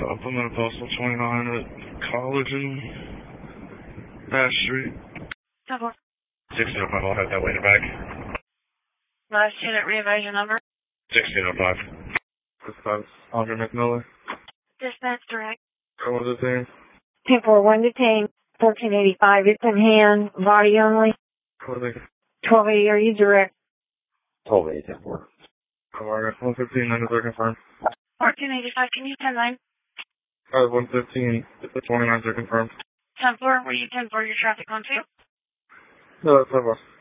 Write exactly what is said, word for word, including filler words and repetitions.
Supplement Postal twenty-nine at College and Bash Street. Double. sixteen oh five, I'll have that way to back. Last unit re-advise your number. sixteen oh five. Dispatch, Andre McMiller. Dispatch direct. What was his name? ten four one detained, fourteen eighty-five, it's in hand, body only. What was it? twelve eighty, are you direct? twelve eighty, ten four. Alright, one fifteen, nine to confirm. fourteen eighty-five, can you ten nine? Alright, one fifteen, the twenty-nines are confirmed. ten four, were you ten four your traffic on two? No, that's over.